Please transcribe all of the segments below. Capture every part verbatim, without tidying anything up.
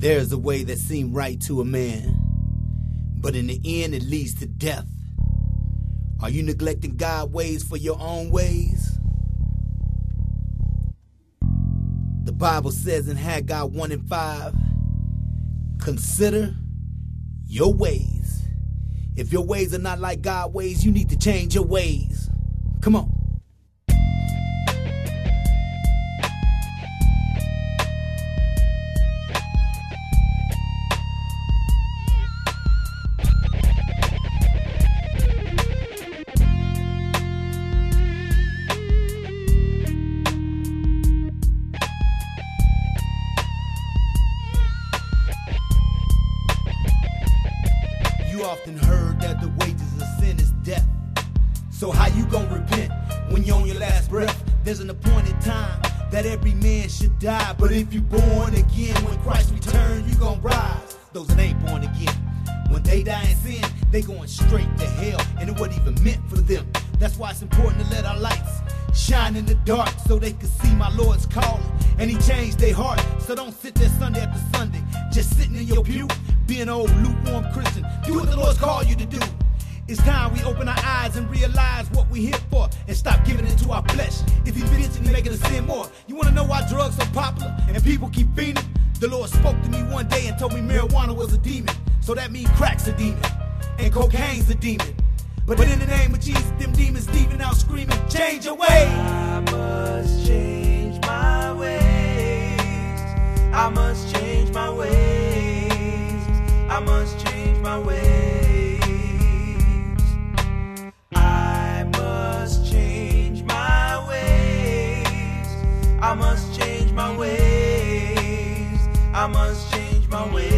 There's a way that seems right to a man, but in the end it leads to death. Are you neglecting God's ways for your own ways? The Bible says in Haggai one and five, consider your ways. If your ways are not like God's ways, you need to change your ways. Come on. You often heard that the wages of sin is death. So how you gonna repent when you're on your last breath? There's an appointed time that every man should die. But if you're born again, when Christ returns, you gonna rise. Those that ain't born again, when they die in sin, they going straight to hell, and it wasn't even meant for them. That's why it's important to let our lights shine in the dark so they can see my Lord's calling. And he changed their heart. So don't sit there Sunday after Sunday, just sitting in your pew, being an old lukewarm Christian. Do what the Lord's called you to do. It's time we open our eyes and realize what we're here for and stop giving it to our flesh. If he's eventually making us sin more. You want to know why drugs are popular and people keep fiending? The Lord spoke to me one day and told me marijuana was a demon. So that means crack's a demon and cocaine's a demon. But in the name of Jesus, them demons leaving out screaming, change your ways. I must change my ways. I must change my ways. I must change my ways. I must change my ways. I must change my ways. I must change my ways.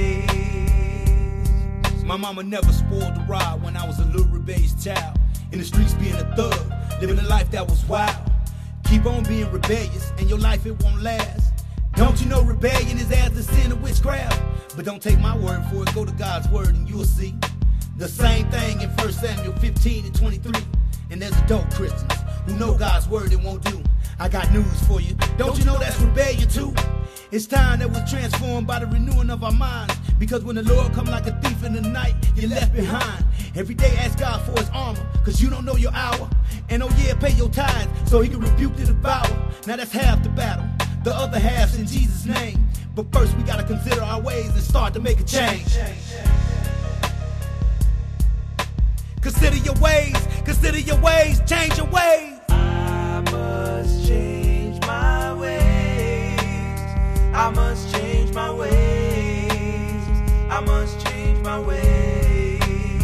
My mama never spoiled the ride when I was a little rebellious child. In the streets being a thug, living a life that was wild. Keep on being rebellious and your life it won't last. Don't you know rebellion is as the sin of witchcraft? But don't take my word for it, go to God's word and you'll see. The same thing in First Samuel fifteen and twenty-three. And there's adult Christians who know God's word and won't do. I got news for you. Don't you know that's rebellion too? It's time that we're transformed by the renewing of our minds. Because when the Lord come like a thief in the night, you're left behind. Every day ask God for his armor, cause you don't know your hour. And oh yeah, pay your tithes so he can rebuke the devourer. Now that's half the battle. The other half's in Jesus' name. But first we gotta consider our ways and start to make a change. Consider your ways, consider your ways, change your ways. I must change my ways. I must change my ways. I must change my ways.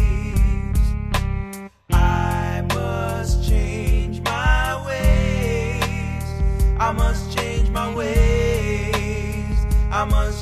I must change my ways. I must change my ways. I must